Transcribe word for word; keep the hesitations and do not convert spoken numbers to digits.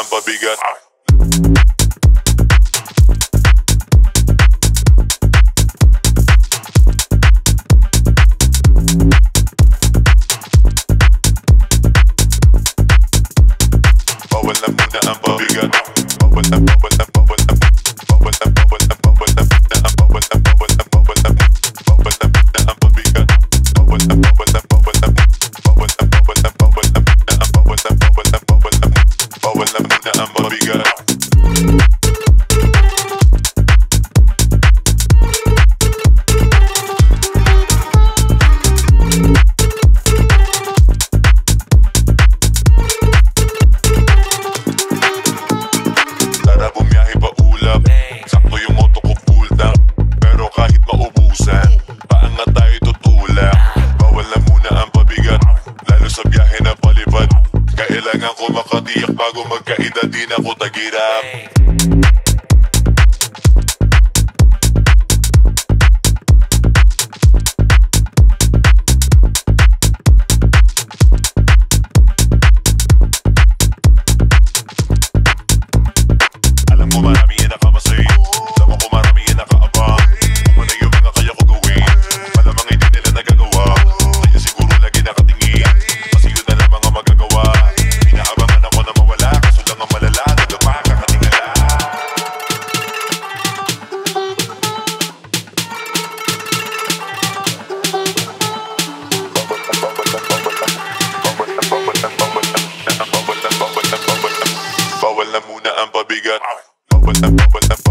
ang pabigat. Bawal na muna ang pabigat. Bawal na, bawal na, bawal na, bawal na, bawal na, bawal na, bawal na, bawal na, bawal na, bawal na muna ang pabigat. Bawal na, bawal na, bawal na, bawal na, bawal na, bawal na, bawal na, bawal na, bawal na, bawal na muna ang pabigat. Tara bumiyahe pa ulap, sakto yung moto ko full tank. Pero kahit maubusan, paangat tayo tutulak. Bawal na muna ang pabigat, lalo sa biyahe na palipad. Kailangan ko makatiyak bago magkaedad, di na ko tagirap. Alam ko marami yan nakamasay, sama ko marami yan nakaabang. Kung ano yung mga kaya ko gawin, malamang hindi nila nagagawa. Kaya siguro lagi nakatingin, kasi yun na lang mga magagawa. Pinaabangan ako na mawala, kaso lang ang malala, nagapa kakatingala. Bawal na muna ang pabigat. Bawal na, bawal na,